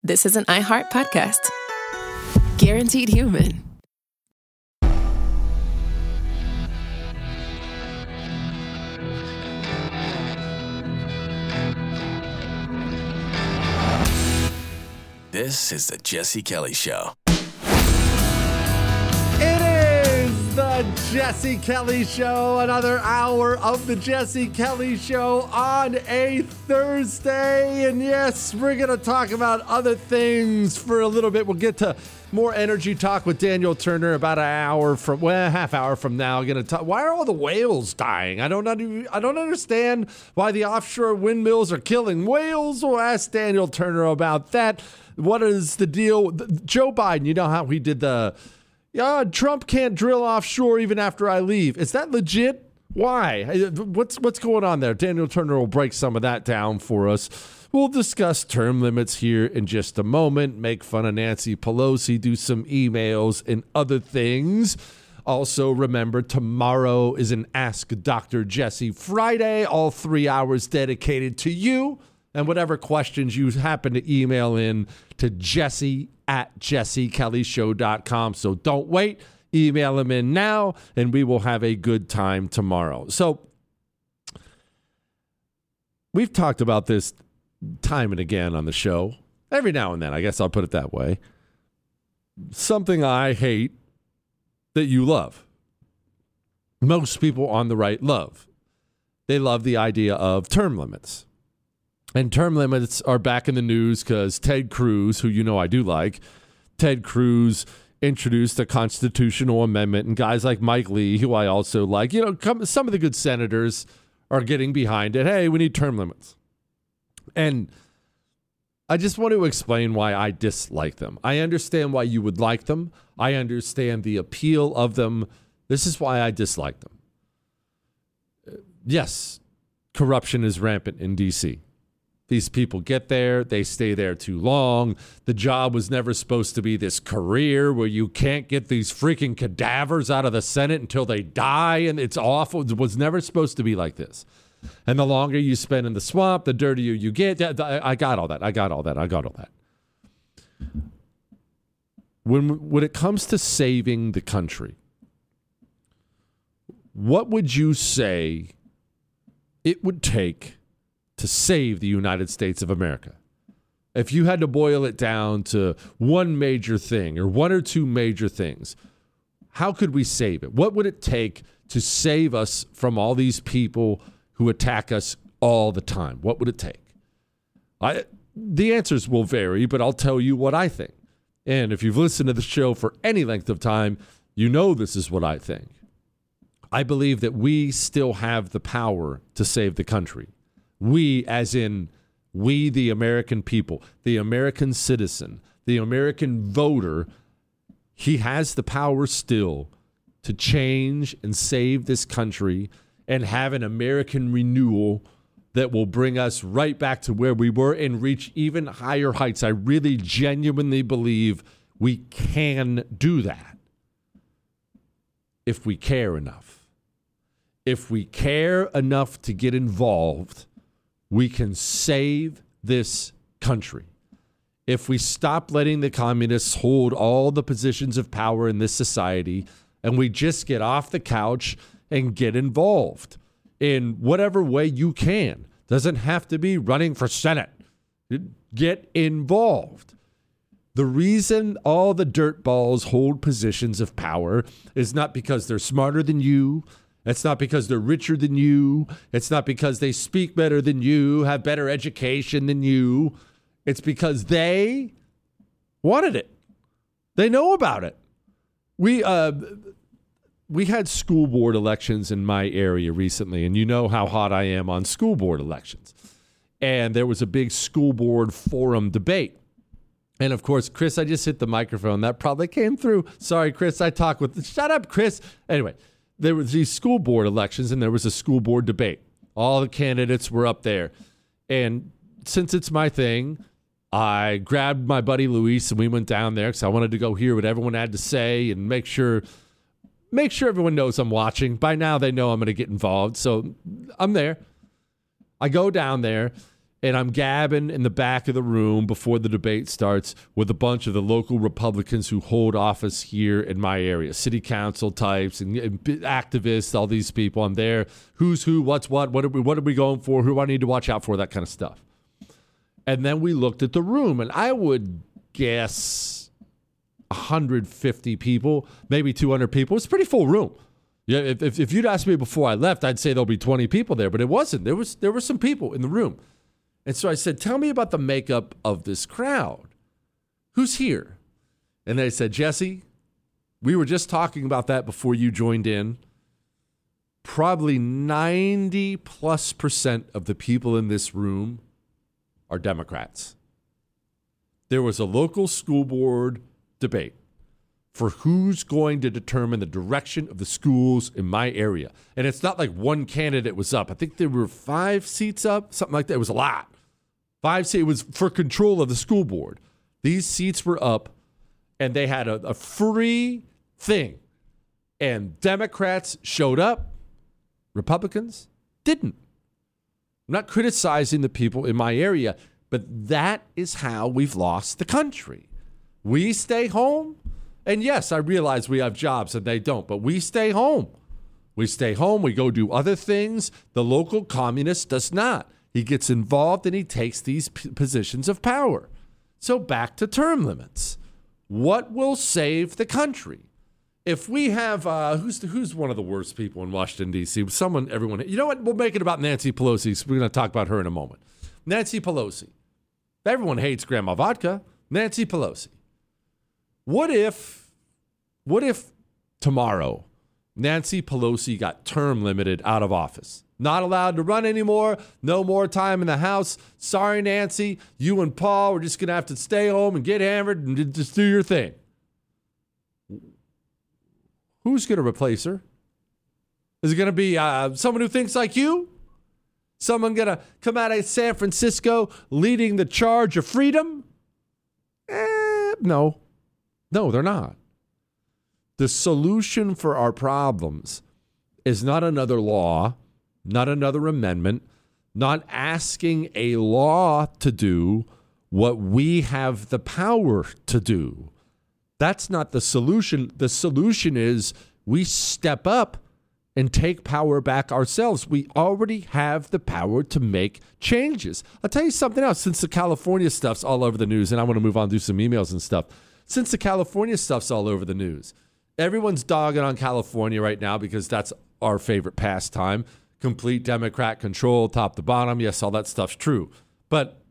this is an iHeart podcast. Guaranteed Human. This is the Jesse Kelly Show. It is the Jesse Kelly Show. Another hour of the Jesse Kelly Show on a Thursday. And yes, we're going to talk about other things for a little bit. We'll get to more energy talk with Daniel Turner about half hour from now. Going to talk. Why are all the whales dying? I don't understand why the offshore windmills are killing whales. We'll ask Daniel Turner about that. What is the deal? Joe Biden, you know how he did Trump can't drill offshore even after I leave. Is that legit? Why? What's going on there? Daniel Turner will break some of that down for us. We'll discuss term limits here in just a moment, make fun of Nancy Pelosi, do some emails and other things. Also, remember, tomorrow is an Ask Dr. Jesse Friday, all 3 hours dedicated to you and whatever questions you happen to email in to jesse@jessekellyshow.com. So don't wait. Email him in now, and we will have a good time tomorrow. So we've talked about this time and again on the show. Every now and then, I guess I'll put it that way. Something I hate that you love. Most people on the right love. They love the idea of term limits. And term limits are back in the news because Ted Cruz, who you know I do like, Ted Cruz introduced a constitutional amendment, and guys like Mike Lee, who I also like, some of the good senators are getting behind it. Hey, we need term limits. And I just want to explain why I dislike them. I understand why you would like them. I understand the appeal of them. This is why I dislike them. Yes, corruption is rampant in D.C. These people get there, they stay there too long. The job was never supposed to be this career where you can't get these freaking cadavers out of the Senate until they die, and it's awful. It was never supposed to be like this. And the longer you spend in the swamp, the dirtier you get. I got all that. When it comes to saving the country, what would you say it would take to save the United States of America? If you had to boil it down to one major thing or one or two major things, how could we save it? What would it take to save us from all these people who attack us all the time? What would it take? The answers will vary, but I'll tell you what I think. And if you've listened to the show for any length of time, you know this is what I think. I believe that we still have the power to save the country. We, as in we, the American people, the American citizen, the American voter, he has the power still to change and save this country and have an American renewal that will bring us right back to where we were and reach even higher heights. I really genuinely believe we can do that if we care enough. If we care enough to get involved, we can save this country. If we stop letting the communists hold all the positions of power in this society and we just get off the couch and get involved in whatever way you can. Doesn't have to be running for Senate. Get involved. The reason all the dirtballs hold positions of power is not because they're smarter than you. It's not because they're richer than you. It's not because they speak better than you, have better education than you. It's because they wanted it. They know about it. We had school board elections in my area recently, and you know how hot I am on school board elections. And there was a big school board forum debate. And of course, Chris, I just hit the microphone. That probably came through. Sorry, Chris, I talk with... Shut up, Chris. Anyway, there was these school board elections, and there was a school board debate. All the candidates were up there. And since it's my thing, I grabbed my buddy Luis, and we went down there because I wanted to go hear what everyone had to say and make sure everyone knows I'm watching. By now, they know I'm going to get involved. So I'm there. I go down there, and I'm gabbing in the back of the room before the debate starts with a bunch of the local Republicans who hold office here in my area, city council types and activists, all these people. I'm there. Who's who, what's what are we going for, who do I need to watch out for, that kind of stuff. And then we looked at the room, and I would guess 150 people, maybe 200 people. It's a pretty full room. Yeah, if you'd asked me before I left, I'd say there'll be 20 people there, but it wasn't. There were some people in the room. And so I said, tell me about the makeup of this crowd. Who's here? And they said, Jesse, we were just talking about that before you joined in. Probably 90+% of the people in this room are Democrats. There was a local school board debate for who's going to determine the direction of the schools in my area. And it's not like one candidate was up. I think there were 5 seats up, something like that. It was a lot. 5 seats. It was for control of the school board. These seats were up, and they had a free thing. And Democrats showed up. Republicans didn't. I'm not criticizing the people in my area, but that is how we've lost the country. We stay home. And yes, I realize we have jobs and they don't, but we stay home. We stay home. We go do other things. The local communist does not. He gets involved and he takes these positions of power. So back to term limits. What will save the country? If we have, who's one of the worst people in Washington, D.C.? Everyone, you know what? We'll make it about Nancy Pelosi. So we're going to talk about her in a moment. Nancy Pelosi. Everyone hates Grandma Vodka. Nancy Pelosi. What if tomorrow Nancy Pelosi got term limited out of office? Not allowed to run anymore. No more time in the House. Sorry, Nancy. You and Paul are just going to have to stay home and get hammered and just do your thing. Who's going to replace her? Is it going to be someone who thinks like you? Someone going to come out of San Francisco leading the charge of freedom? No. No, they're not. The solution for our problems is not another law, not another amendment, not asking a law to do what we have the power to do. That's not the solution. The solution is we step up and take power back ourselves. We already have the power to make changes. I'll tell you something else. Since the California stuff's all over the news, and I want to move on to do some emails and stuff. Since the California stuff's all over the news, everyone's dogging on California right now because that's our favorite pastime. Complete Democrat control, top to bottom. Yes, all that stuff's true. But,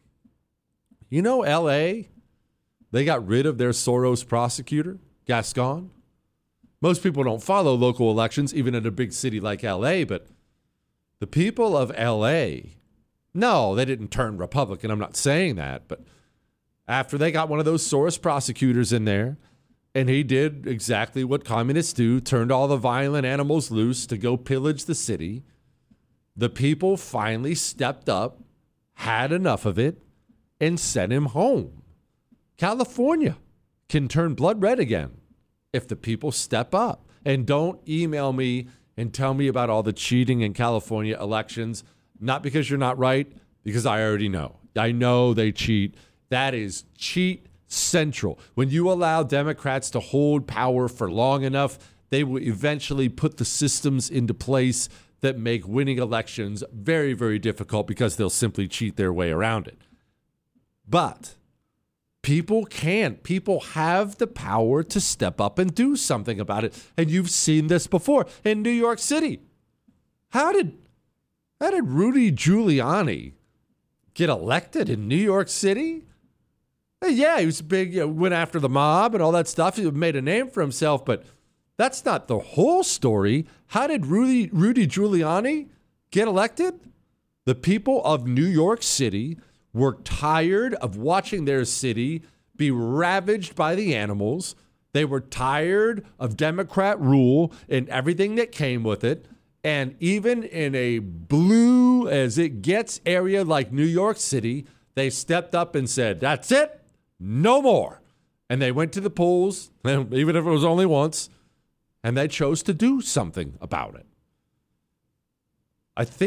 you know, L.A., they got rid of their Soros prosecutor, Gascon. Most people don't follow local elections, even in a big city like L.A., but the people of L.A., no, they didn't turn Republican. I'm not saying that, but after they got one of those Soros prosecutors in there, and he did exactly what communists do, turned all the violent animals loose to go pillage the city, the people finally stepped up, had enough of it, and sent him home. California can turn blood red again if the people step up. And don't email me and tell me about all the cheating in California elections, not because you're not right, because I already know. I know they cheat. That is cheat central. When you allow Democrats to hold power for long enough, they will eventually put the systems into place that make winning elections very, very difficult because they'll simply cheat their way around it. But people can't. People have the power to step up and do something about it. And you've seen this before in New York City. How did Rudy Giuliani get elected in New York City? Yeah, he was big, went after the mob and all that stuff. He made a name for himself, but that's not the whole story. How did Rudy Giuliani get elected? The people of New York City were tired of watching their city be ravaged by the animals. They were tired of Democrat rule and everything that came with it. And even in a blue as it gets area like New York City, they stepped up and said, that's it. No more. And they went to the polls, even if it was only once, and they chose to do something about it. I think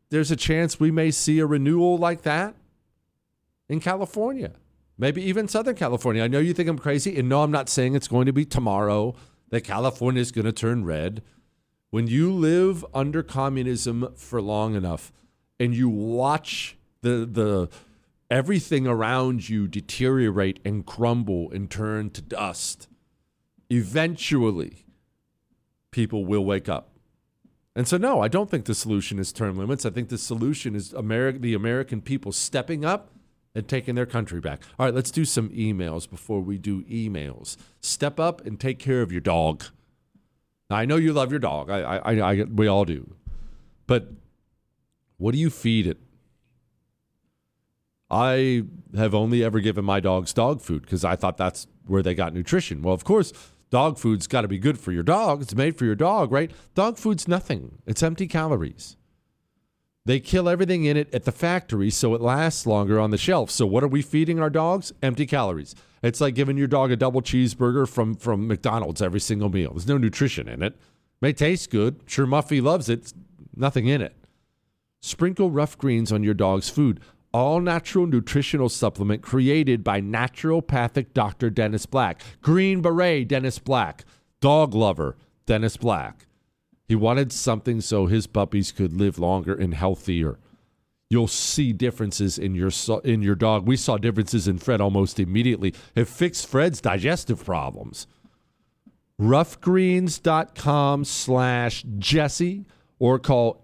there's a chance we may see a renewal like that in California, maybe even Southern California. I know you think I'm crazy, and no, I'm not saying it's going to be tomorrow that California is going to turn red. When you live under communism for long enough and you watch the everything around you deteriorate and crumble and turn to dust, eventually people will wake up. And so, no, I don't think the solution is term limits. I think the solution is the American people stepping up and taking their country back. All right, let's do some emails before we do emails. Step up and take care of your dog. Now, I know you love your dog. We all do. But what do you feed it? I have only ever given my dogs dog food because I thought that's where they got nutrition. Well, of course, dog food's got to be good for your dog. It's made for your dog, right? Dog food's nothing. It's empty calories. They kill everything in it at the factory so it lasts longer on the shelf. So what are we feeding our dogs? Empty calories. It's like giving your dog a double cheeseburger from McDonald's every single meal. There's no nutrition in it. May taste good. Sure, Muffy loves it. Nothing in it. Sprinkle Rough Greens on your dog's food. All natural nutritional supplement created by naturopathic Dr. Dennis Black. Green Beret Dennis Black. Dog lover Dennis Black. He wanted something so his puppies could live longer and healthier. You'll see differences in your dog. We saw differences in Fred almost immediately. It fixed Fred's digestive problems. roughgreens.com/Jesse or call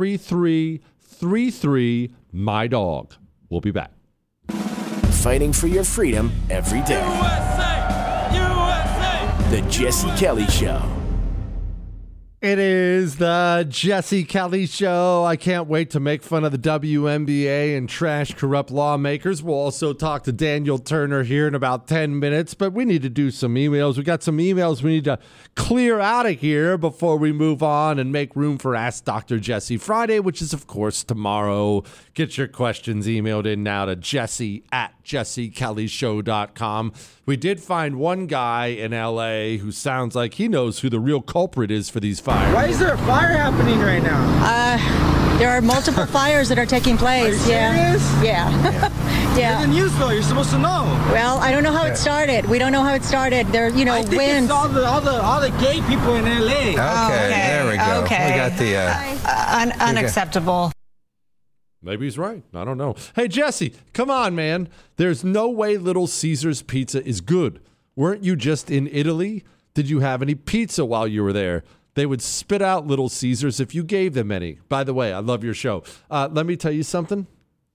833-33-MY-DOG. We'll be back. Fighting for your freedom every day. USA! USA! The Jesse Kelly Show. It is the Jesse Kelly Show. I can't wait to make fun of the WNBA and trash corrupt lawmakers. We'll also talk to Daniel Turner here in about 10 minutes, but we need to do some emails. We got some emails we need to clear out of here before we move on and make room for Ask Dr. Jesse Friday, which is, of course, tomorrow. Get your questions emailed in now to jesse@jessekellyshow.com. We did find one guy in L.A. who sounds like he knows who the real culprit is for these fires. Why is there a fire happening right now? There are multiple fires that are taking place. Are you serious? Yeah. You're the news though. You're supposed to know. Well, I don't know how it started. We don't know how it started. There, I think winds. it's all the gay people in LA. Okay, there we go. Okay. We got the unacceptable. Maybe he's right. I don't know. Hey, Jesse, come on, man. There's no way Little Caesars pizza is good. Weren't you just in Italy? Did you have any pizza while you were there? They would spit out Little Caesars if you gave them any. By the way, I love your show. Let me tell you something.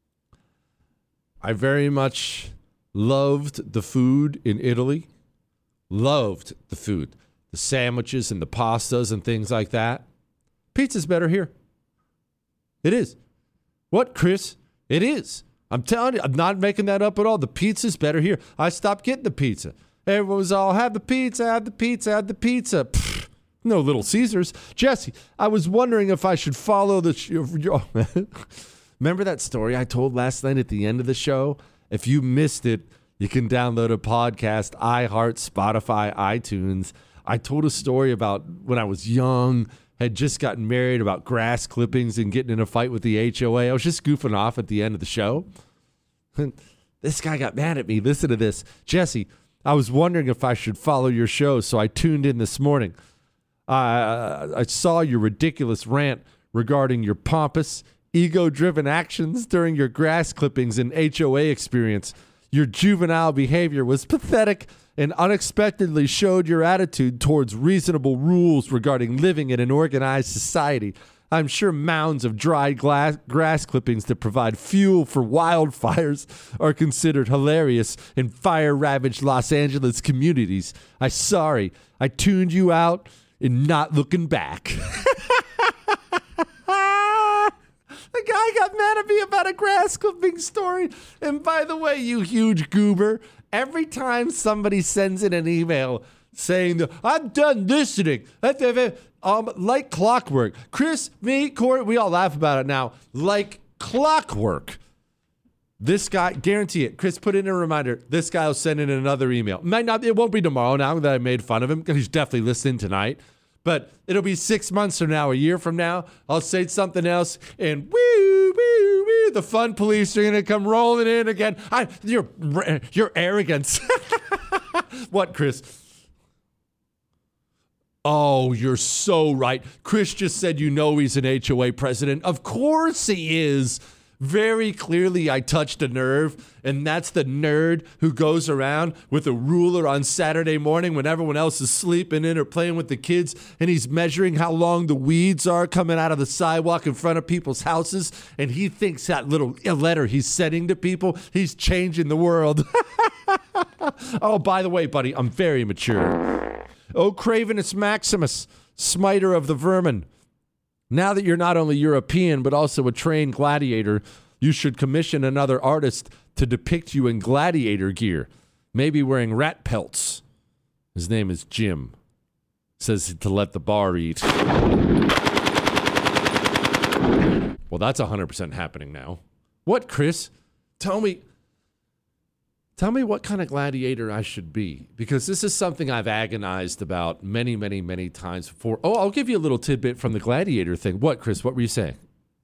I very much loved the food in Italy. Loved the food. The sandwiches and the pastas and things like that. Pizza's better here. It is. What, Chris? It is. I'm telling you, I'm not making that up at all. The pizza's better here. I stopped getting the pizza. Everyone was all, have the pizza, have the pizza, have the pizza. Pfft, no Little Caesars. Jesse, I was wondering if I should follow the... Remember that story I told last night at the end of the show? If you missed it, you can download a podcast, iHeart, Spotify, iTunes. I told a story about when I was young, had just gotten married, about grass clippings and getting in a fight with the HOA. I was just goofing off at the end of the show. This guy got mad at me. Listen to this. Jesse, I was wondering if I should follow your show, so I tuned in this morning. I saw your ridiculous rant regarding your pompous, ego-driven actions during your grass clippings and HOA experience. Your juvenile behavior was pathetic and unexpectedly showed your attitude towards reasonable rules regarding living in an organized society. I'm sure mounds of dried grass clippings that provide fuel for wildfires are considered hilarious in fire-ravaged Los Angeles communities. I'm sorry. I tuned you out and not looking back. The guy got mad at me about a grass clipping story. And by the way, you huge goober, every time somebody sends in an email saying, I'm done listening, like clockwork. Chris, me, Corey, we all laugh about it now. Like clockwork. This guy, guarantee it. Chris, put in a reminder. This guy will send in another email. It won't be tomorrow now that I made fun of him because he's definitely listening tonight. But it'll be 6 months from now, a year from now. I'll say something else, and woo, woo, woo, the fun police are going to come rolling in again. Your arrogance. What, Chris? Oh, you're so right. Chris just said he's an HOA president. Of course he is. Very clearly, I touched a nerve, and that's the nerd who goes around with a ruler on Saturday morning when everyone else is sleeping in or playing with the kids, and he's measuring how long the weeds are coming out of the sidewalk in front of people's houses, and he thinks that little letter he's sending to people, he's changing the world. Oh, by the way, buddy, I'm very mature. Oh, Cravenus Maximus, smiter of the vermin. Now that you're not only European, but also a trained gladiator, you should commission another artist to depict you in gladiator gear, maybe wearing rat pelts. His name is Jim. Says to let the bar eat. Well, that's 100% happening now. What, Chris? Tell me what kind of gladiator I should be, because this is something I've agonized about many, many, many times before. Oh, I'll give you a little tidbit from the gladiator thing. What, Chris? What were you saying?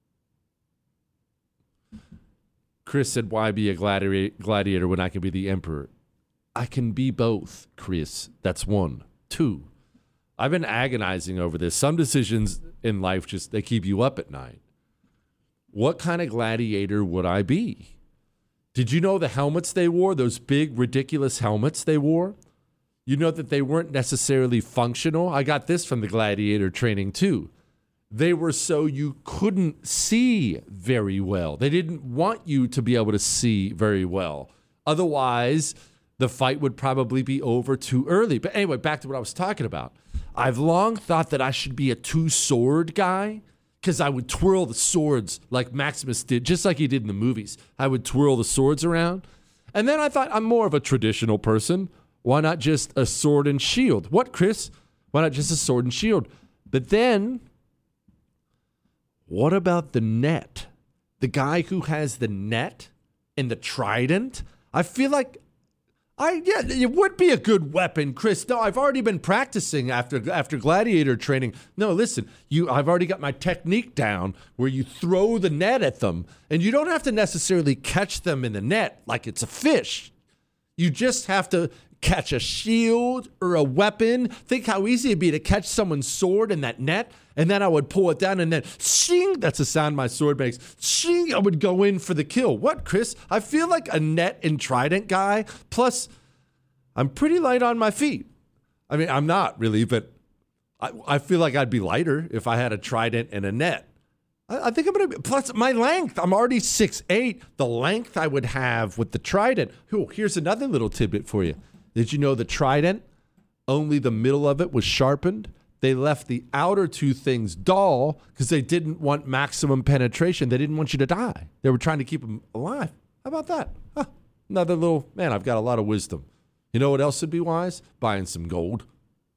Chris said, why be a gladiator when I can be the emperor? I can be both, Chris. That's 1. 2, I've been agonizing over this. Some decisions in life they keep you up at night. What kind of gladiator would I be? Did you know the helmets they wore, those big, ridiculous helmets they wore? You know that they weren't necessarily functional? I got this from the gladiator training too. They were so you couldn't see very well. They didn't want you to be able to see very well. Otherwise, the fight would probably be over too early. But anyway, back to what I was talking about. I've long thought that I should be a 2-sword guy, because I would twirl the swords like Maximus did, just like he did in the movies. I would twirl the swords around. And then I thought, I'm more of a traditional person. Why not just a sword and shield? What, Chris? Why not just a sword and shield? But then, what about the net? The guy who has the net and the trident? I feel like it would be a good weapon, Chris. No, I've already been practicing after gladiator training. No, listen, I've already got my technique down where you throw the net at them, and you don't have to necessarily catch them in the net like it's a fish. You just have to catch a shield or a weapon. Think how easy it'd be to catch someone's sword in that net, and then I would pull it down, and then shing, that's the sound my sword makes. Shing, I would go in for the kill. What, Chris? I feel like a net and trident guy. Plus, I'm pretty light on my feet. I mean, I'm not really, but I feel like I'd be lighter if I had a trident and a net. I think I'm going to be, plus my length, I'm already 6'8". The length I would have with the trident. Oh, here's another little tidbit for you. Did you know the trident, only the middle of it was sharpened? They left the outer 2 things dull because they didn't want maximum penetration. They didn't want you to die. They were trying to keep them alive. How about that? Huh. Another little, man, I've got a lot of wisdom. You know what else would be wise? Buying some gold.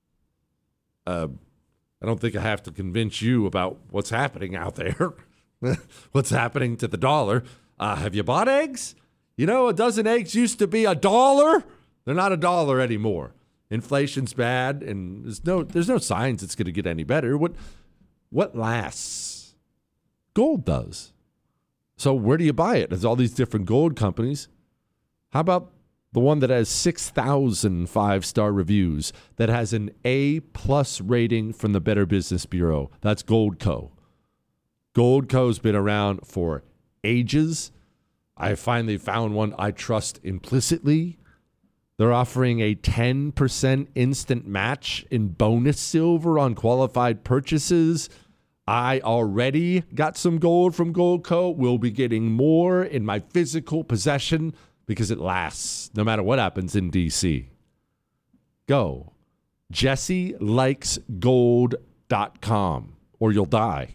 I don't think I have to convince you about what's happening out there. What's happening to the dollar. Have you bought eggs? You know, a dozen eggs used to be $1. They're not $1 anymore. Inflation's bad, and there's no signs it's going to get any better. What lasts? Gold does. So where do you buy it? There's all these different gold companies. How about the one that has 6,000 5-star reviews, that has an A+ rating from the Better Business Bureau? That's Goldco. Goldco's been around for ages. I finally found one I trust implicitly. They're offering a 10% instant match in bonus silver on qualified purchases. I already got some gold from Goldco. We'll be getting more in my physical possession because it lasts no matter what happens in D.C. Go. JesseLikesGold.com or you'll die.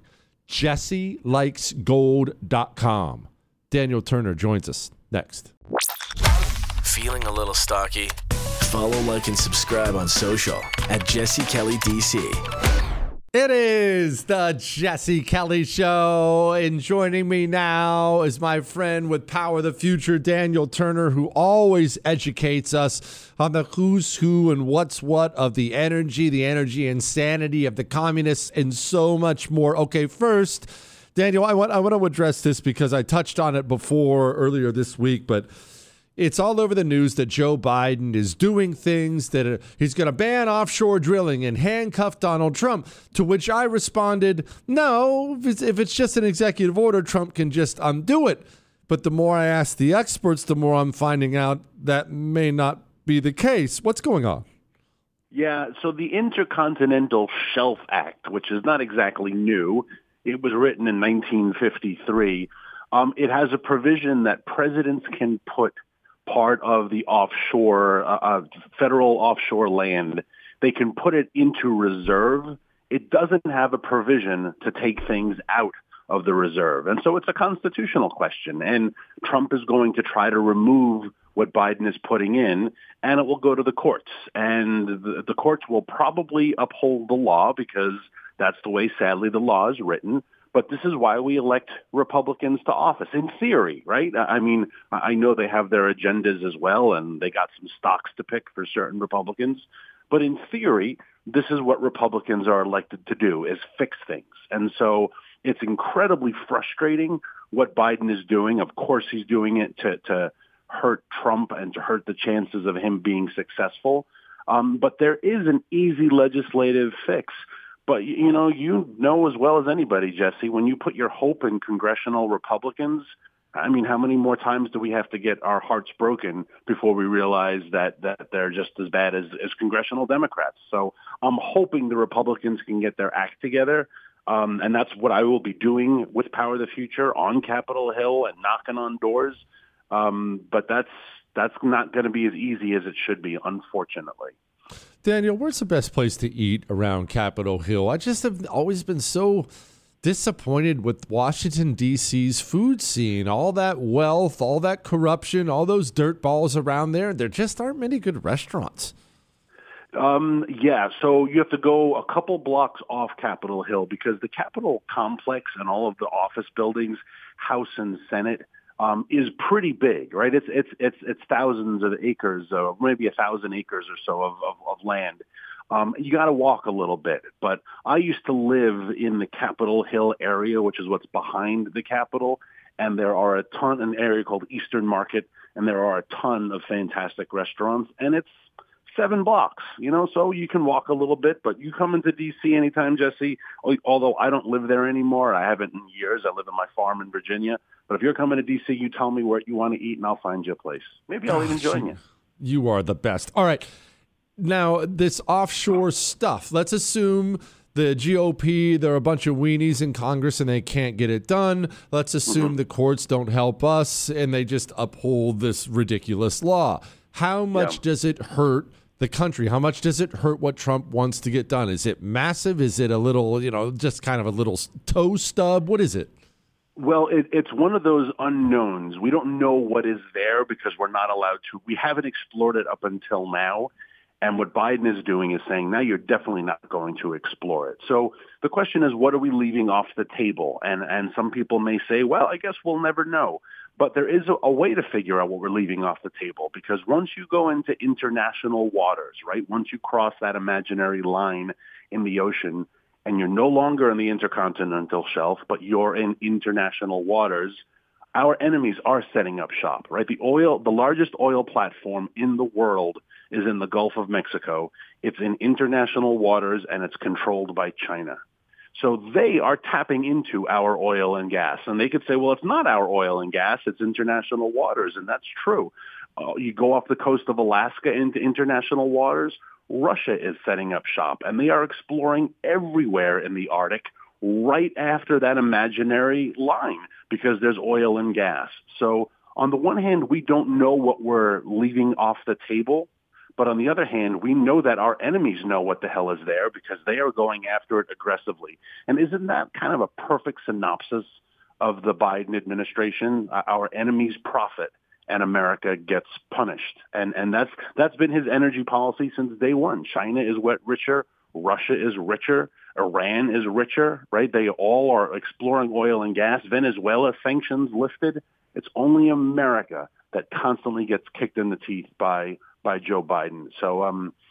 JesseLikesGold.com. Daniel Turner joins us next. Feeling a little stocky? Follow, like, and subscribe on social at Jesse Kelly DC. It is the Jesse Kelly Show, and joining me now is my friend with Power of the Future, Daniel Turner, who always educates us on the who's who and what's what of the energy insanity of the communists, and so much more. Okay, first, Daniel, I want to address this because I touched on it before earlier this week, but it's all over the news that Joe Biden is doing things that he's going to ban offshore drilling and handcuff Donald Trump, to which I responded, no, if it's just an executive order, Trump can just undo it. But the more I ask the experts, the more I'm finding out that may not be the case. What's going on? Yeah, so the Intercontinental Shelf Act, which is not exactly new, it was written in 1953. It has a provision that presidents can put part of the offshore, federal offshore land. They can put it into reserve. It doesn't have a provision to take things out of the reserve. And so it's a constitutional question. And Trump is going to try to remove what Biden is putting in, and it will go to the courts. And the courts will probably uphold the law because that's the way, sadly, the law is written. But this is why we elect Republicans to office, in theory, right? I mean, I know they have their agendas as well, and they got some stocks to pick for certain Republicans. But in theory, this is what Republicans are elected to do, is fix things. And so it's incredibly frustrating what Biden is doing. Of course, he's doing it to hurt Trump and to hurt the chances of him being successful. But there is an easy legislative fix. But, you know as well as anybody, Jesse, when you put your hope in congressional Republicans, I mean, how many more times do we have to get our hearts broken before we realize that they're just as bad as congressional Democrats? So I'm hoping the Republicans can get their act together. And that's what I will be doing with Power of the Future on Capitol Hill and knocking on doors. But that's not going to be as easy as it should be, unfortunately. Daniel, where's the best place to eat around Capitol Hill? I just have always been so disappointed with Washington, D.C.'s food scene. All that wealth, all that corruption, all those dirt balls around there. There just aren't many good restaurants. Yeah, so you have to go a couple blocks off Capitol Hill because the Capitol complex and all of the office buildings, House and Senate, is pretty big, right? It's thousands of acres, maybe 1,000 acres or so of land. You got to walk a little bit, but I used to live in the Capitol Hill area, which is what's behind the Capitol, and there are an area called Eastern Market, and there are a ton of fantastic restaurants, and it's 7 blocks, so you can walk a little bit, but you come into D.C. anytime, Jesse, although I don't live there anymore. I haven't in years. I live in my farm in Virginia. But if you're coming to D.C., you tell me where you want to eat, and I'll find you a place. Maybe I'll even join you. You are the best. All right. Now, this offshore stuff, let's assume the GOP, there are a bunch of weenies in Congress, and they can't get it done. Let's assume the courts don't help us, and they just uphold this ridiculous law. How much does it hurt the country? How much does it hurt what Trump wants to get done? Is it massive? Is it a little, just kind of a little toe stub? What is it? Well, it's one of those unknowns. We don't know what is there because we're not allowed to. We haven't explored it up until now. And what Biden is doing is saying, now you're definitely not going to explore it. So the question is, what are we leaving off the table? And some people may say, well, I guess we'll never know. But there is a way to figure out what we're leaving off the table, because once you go into international waters, right, once you cross that imaginary line in the ocean and you're no longer in the intercontinental shelf, but you're in international waters, our enemies are setting up shop, right? The largest oil platform in the world is in the Gulf of Mexico. It's in international waters, and it's controlled by China. So they are tapping into our oil and gas. And they could say, well, it's not our oil and gas, it's international waters. And that's true. You go off the coast of Alaska into international waters, Russia is setting up shop. And they are exploring everywhere in the Arctic right after that imaginary line because there's oil and gas. So on the one hand, we don't know what we're leaving off the table. But on the other hand, we know that our enemies know what the hell is there because they are going after it aggressively. And isn't that kind of a perfect synopsis of the Biden administration? Our enemies profit and America gets punished. And that's been his energy policy since day one. China is richer. Russia is richer. Iran is richer, right? They all are exploring oil and gas. Venezuela sanctions lifted. It's only America that constantly gets kicked in the teeth by Joe Biden. So,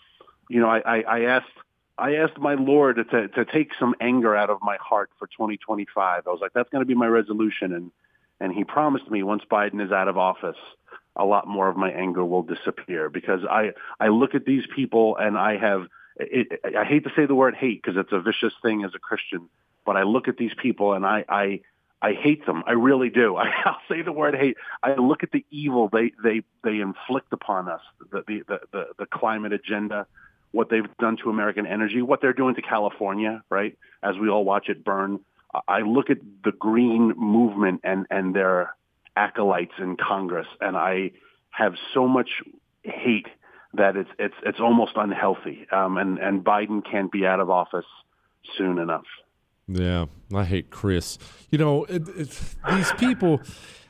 I asked my Lord to take some anger out of my heart for 2025. I was like, that's going to be my resolution. And he promised me once Biden is out of office, a lot more of my anger will disappear, because I look at these people and I hate to say the word hate because it's a vicious thing as a Christian, but I look at these people and I hate them. I really do. I'll say the word hate. I look at the evil they inflict upon us, the climate agenda, what they've done to American energy, what they're doing to California, right, as we all watch it burn. I look at the green movement and their acolytes in Congress, and I have so much hate that it's almost unhealthy. And Biden can't be out of office soon enough. Yeah, I hate Chris. These people,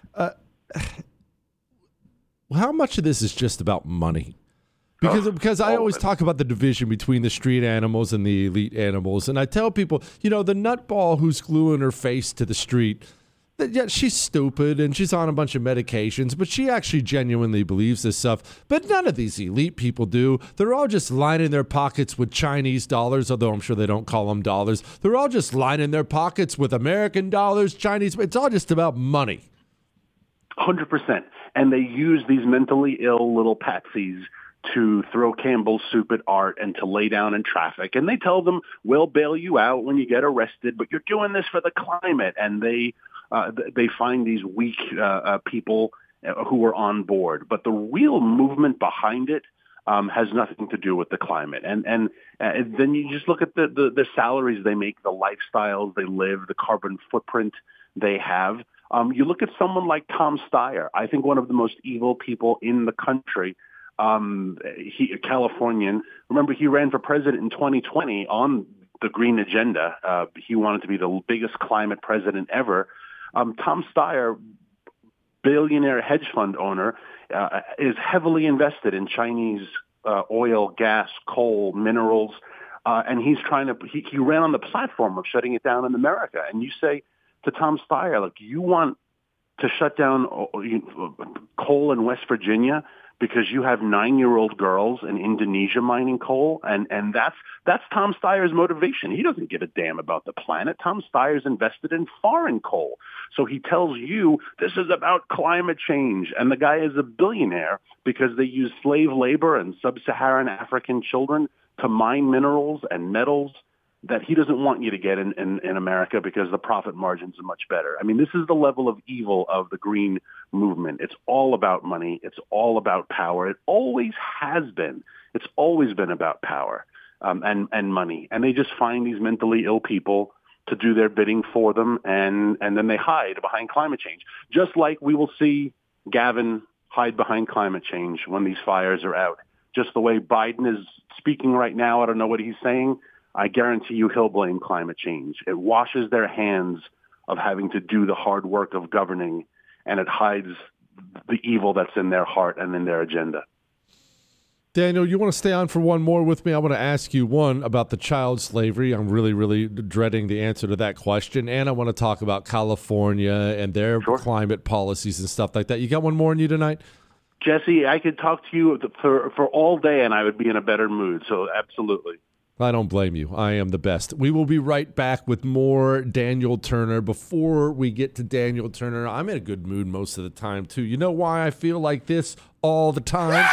how much of this is just about money? Because I always talk about the division between the street animals and the elite animals. And I tell people, the nutball who's gluing her face to the street, that she's stupid and she's on a bunch of medications, but she actually genuinely believes this stuff. But none of these elite people do. They're all just lining their pockets with Chinese dollars, although I'm sure they don't call them dollars. They're all just lining their pockets with American dollars, Chinese. It's all just about money. 100%. And they use these mentally ill little patsies to throw Campbell's soup at Art and to lay down in traffic. And they tell them, we'll bail you out when you get arrested, but you're doing this for the climate. And they find these weak people who are on board. But the real movement behind it has nothing to do with the climate. And then you just look at the salaries they make, the lifestyles they live, the carbon footprint they have. You look at someone like Tom Steyer, I think one of the most evil people in the country. He, a Californian, remember he ran for president in 2020 on the green agenda. He wanted to be the biggest climate president ever. Tom Steyer, billionaire hedge fund owner, is heavily invested in Chinese oil, gas, coal, minerals, and he's he ran on the platform of shutting it down in America. And you say to Tom Steyer, look, you want to shut down coal in West Virginia because you have 9-year-old girls in Indonesia mining coal, and that's Tom Steyer's motivation. He doesn't give a damn about the planet. Tom Steyer's invested in foreign coal. So he tells you this is about climate change, and the guy is a billionaire because they use slave labor and sub-Saharan African children to mine minerals and metals that he doesn't want you to get in America because the profit margins are much better. I mean, this is the level of evil of the green movement. It's all about money. It's all about power. It always has been. It's always been about power and money. And they just find these mentally ill people to do their bidding for them, and then they hide behind climate change. Just like we will see Gavin hide behind climate change when these fires are out. Just the way Biden is speaking right now, I don't know what he's saying. I guarantee you he'll blame climate change. It washes their hands of having to do the hard work of governing, and it hides the evil that's in their heart and in their agenda. Daniel, you want to stay on for one more with me? I want to ask you, one, about the child slavery. I'm really, really dreading the answer to that question. And I want to talk about California and their climate policies and stuff like that. You got one more in you tonight? Jesse, I could talk to you for all day, and I would be in a better mood. So absolutely. I don't blame you. I am the best. We will be right back with more Daniel Turner. Before we get to Daniel Turner, I'm in a good mood most of the time, too. You know why I feel like this all the time?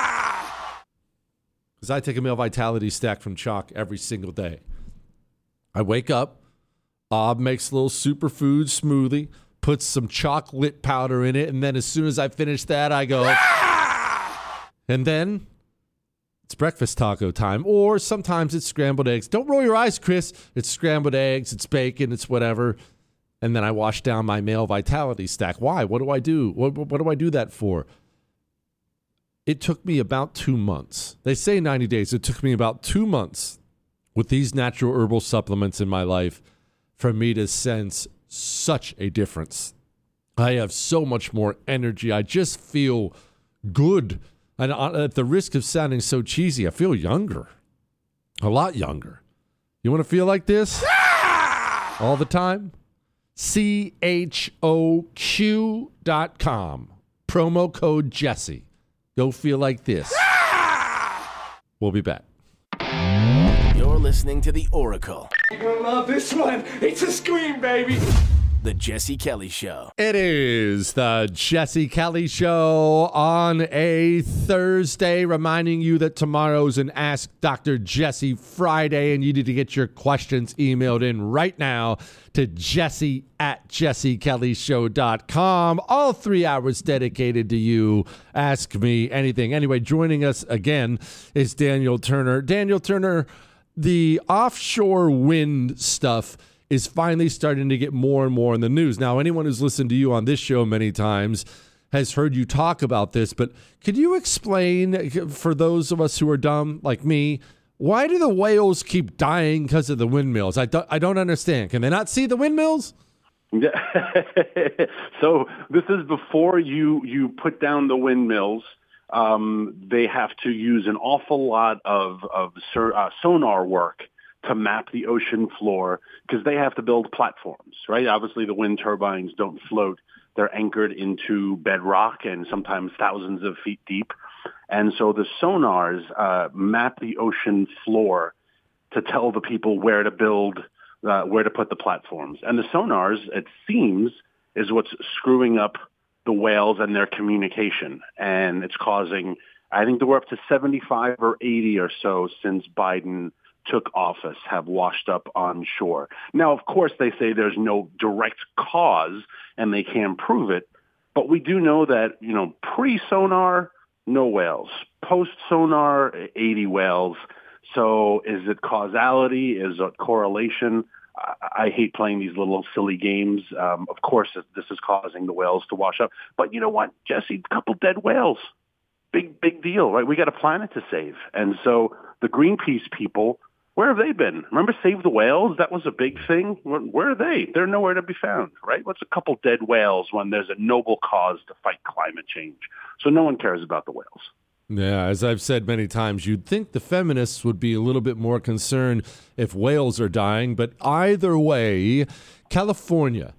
Because I take a Male Vitality Stack from Chalk every single day. I wake up, Bob makes a little superfood smoothie, puts some chocolate powder in it, and then as soon as I finish that, I go, and then it's breakfast taco time, or sometimes it's scrambled eggs. Don't roll your eyes, Chris. It's scrambled eggs, it's bacon, it's whatever. And then I wash down my Male Vitality Stack. Why? What do I do? What do I do that for? It took me about 2 months. They say 90 days. It took me about 2 months with these natural herbal supplements in my life for me to sense such a difference. I have so much more energy. I just feel good. And at the risk of sounding so cheesy, I feel younger, a lot younger. You want to feel like this all the time? CHOQ.com. Promo code Jesse. Go feel like this. We'll be back. You're listening to The Oracle. You're gonna love this one. It's a scream, baby. The Jesse Kelly Show. It is the Jesse Kelly Show on a Thursday, reminding you that tomorrow's an Ask Dr. Jesse Friday, and you need to get your questions emailed in right now to jesse@jessekellyshow.com. All 3 hours dedicated to you. Ask me anything. Anyway, joining us again is Daniel Turner. Daniel Turner, the offshore wind stuff is finally starting to get more and more in the news. Now, anyone who's listened to you on this show many times has heard you talk about this, but could you explain, for those of us who are dumb like me, why do the whales keep dying because of the windmills? I don't understand. Can they not see the windmills? So this is before you put down the windmills. They have to use an awful lot of sonar work to map the ocean floor because they have to build platforms, right? Obviously, the wind turbines don't float. They're anchored into bedrock and sometimes thousands of feet deep. And so the sonars map the ocean floor to tell the people where to build, where to put the platforms. And the sonars, it seems, is what's screwing up the whales and their communication. And it's causing, I think there were up to 75 or 80 or so since Biden took office have washed up on shore. Now, of course, they say there's no direct cause and they can't prove it. But we do know that, pre-sonar, no whales. Post-sonar, 80 whales. So is it causality? Is it correlation? I hate playing these little silly games. Of course, this is causing the whales to wash up. But you know what, Jesse? A couple dead whales. Big deal, right? We got a planet to save. And so the Greenpeace people, where have they been? Remember Save the Whales? That was a big thing. Where are they? They're nowhere to be found, right? What's a couple dead whales when there's a noble cause to fight climate change? So no one cares about the whales. Yeah, as I've said many times, you'd think the feminists would be a little bit more concerned if whales are dying. But either way, California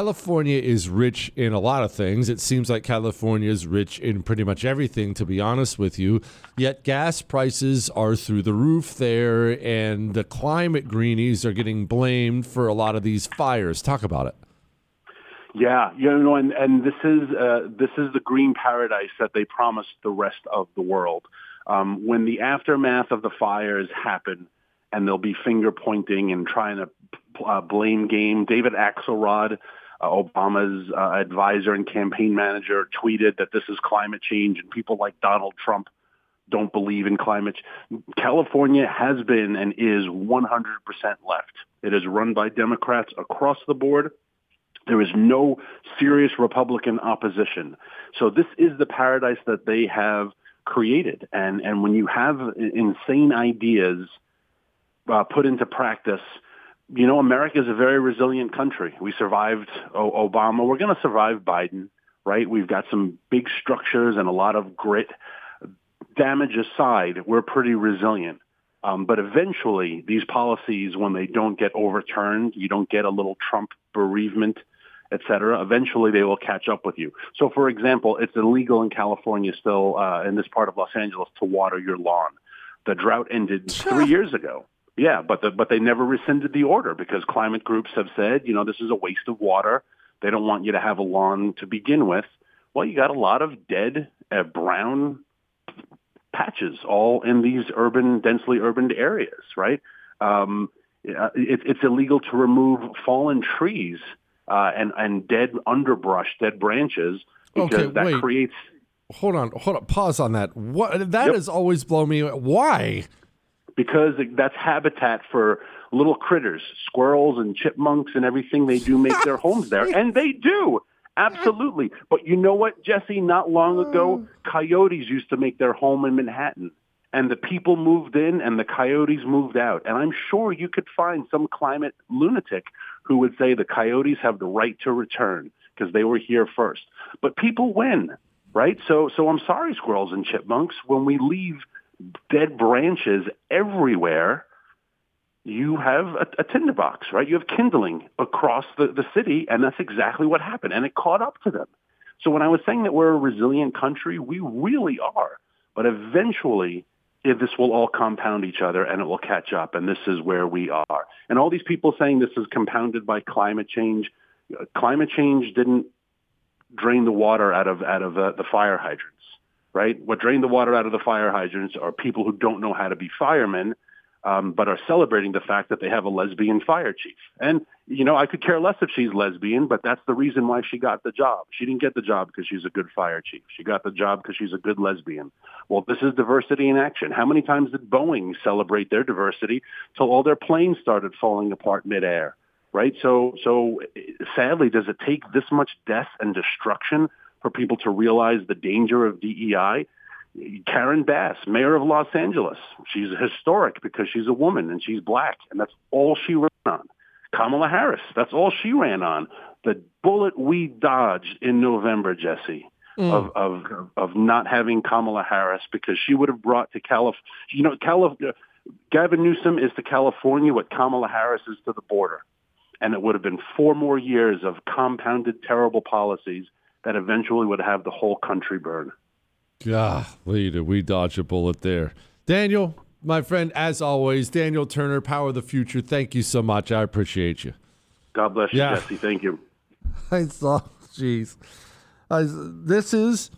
is rich in a lot of things. It seems like California is rich in pretty much everything, to be honest with you. Yet gas prices are through the roof there, and the climate greenies are getting blamed for a lot of these fires. Talk about it. Yeah, and this is the green paradise that they promised the rest of the world. When the aftermath of the fires happen, and they'll be finger pointing and trying to blame game. David Axelrod, Obama's advisor and campaign manager, tweeted that this is climate change, and people like Donald Trump don't believe in climate. California has been and is 100% left. It is run by Democrats across the board. There is no serious Republican opposition. So this is the paradise that they have created. And when you have insane ideas put into practice, America is a very resilient country. We survived Obama. We're going to survive Biden, right? We've got some big structures and a lot of grit. Damage aside, we're pretty resilient. But eventually, these policies, when they don't get overturned, you don't get a little Trump bereavement, et cetera, eventually they will catch up with you. So, for example, it's illegal in California still, in this part of Los Angeles, to water your lawn. The drought ended 3 years ago. Yeah, but they never rescinded the order because climate groups have said, this is a waste of water. They don't want you to have a lawn to begin with. Well, you got a lot of dead brown patches all in these densely urban areas, right? It's illegal to remove fallen trees and dead underbrush, dead branches, because that creates... Hold on. Pause on that. That has always blown me away. Why? Because that's habitat for little critters, squirrels and chipmunks and everything. They do make their homes there, and they do. Absolutely. But you know what, Jesse? Not long ago, coyotes used to make their home in Manhattan, and the people moved in and the coyotes moved out. And I'm sure you could find some climate lunatic who would say the coyotes have the right to return because they were here first. But people win, right? So I'm sorry, squirrels and chipmunks, when we leave dead branches everywhere, you have a tinderbox, right? You have kindling across the city, and that's exactly what happened. And it caught up to them. So when I was saying that we're a resilient country, we really are. But eventually, this will all compound each other, and it will catch up, and this is where we are. And all these people saying this is compounded by climate change didn't drain the water out of the fire hydrants, right? What drained the water out of the fire hydrants are people who don't know how to be firemen, but are celebrating the fact that they have a lesbian fire chief. And, I could care less if she's lesbian, but that's the reason why she got the job. She didn't get the job because she's a good fire chief. She got the job because she's a good lesbian. Well, this is diversity in action. How many times did Boeing celebrate their diversity till all their planes started falling apart midair, right? So sadly, does it take this much death and destruction for people to realize the danger of DEI? Karen Bass, mayor of Los Angeles, she's historic because she's a woman and she's black, and that's all she ran on. Kamala Harris, that's all she ran on. The bullet we dodged in November, Jesse, of not having Kamala Harris, because she would have brought to Gavin Newsom is to California what Kamala Harris is to the border. And it would have been 4 more years of compounded terrible policies that eventually would have the whole country burn. Golly, did we dodge a bullet there. Daniel, my friend, as always, Daniel Turner, Power of the Future, thank you so much. I appreciate you. God bless you, Jesse. Thank you. This is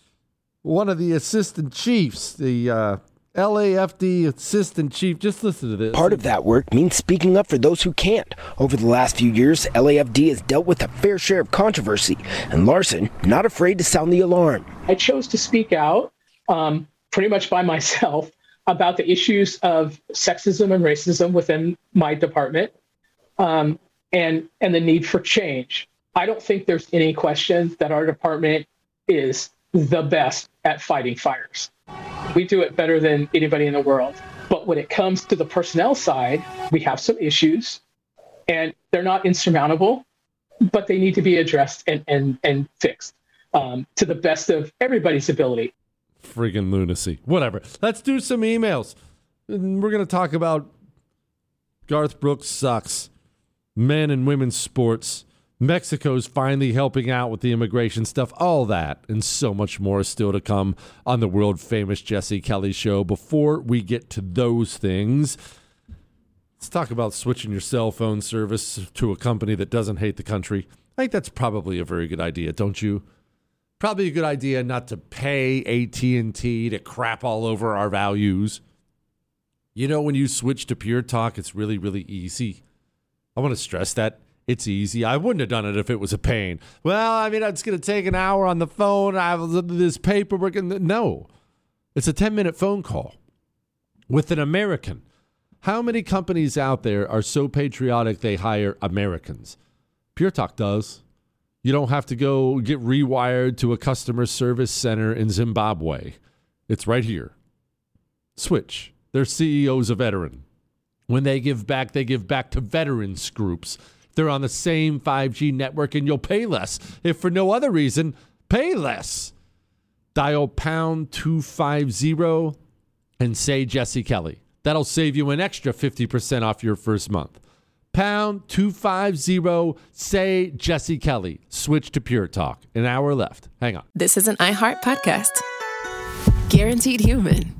one of the assistant chiefs, the LAFD assistant chief. Just listen to this. Part of that work means speaking up for those who can't. Over the last few years, LAFD has dealt with a fair share of controversy, and Larson not afraid to sound the alarm. I chose to speak out pretty much by myself about the issues of sexism and racism within my department and the need for change. I don't think there's any question that our department is the best at fighting fires. We do it better than anybody in the world. But when it comes to the personnel side, we have some issues, and they're not insurmountable, but they need to be addressed and fixed to the best of everybody's ability. Friggin' lunacy. Whatever. Let's do some emails. We're going to talk about Garth Brooks sucks, men and women's sports, Mexico's finally helping out with the immigration stuff, all that, and so much more is still to come on the world-famous Jesse Kelly Show. Before we get to those things, let's talk about switching your cell phone service to a company that doesn't hate the country. I think that's probably a very good idea, don't you? Probably a good idea not to pay AT&T to crap all over our values. When you switch to Pure Talk, it's really, really easy. I want to stress that. It's easy. I wouldn't have done it if it was a pain. Well, it's going to take an hour on the phone. I have this paperwork. No. It's a 10-minute phone call with an American. How many companies out there are so patriotic they hire Americans? Pure Talk does. You don't have to go get rewired to a customer service center in Zimbabwe. It's right here. Switch. Their CEO's a veteran. When they give back to veterans groups. They're on the same 5G network, and you'll pay less. If for no other reason, pay less. Dial pound 250 and say Jesse Kelly. That'll save you an extra 50% off your first month. Pound 250, say Jesse Kelly. Switch to Pure Talk. An hour left. Hang on. This is an iHeart podcast. Guaranteed Human.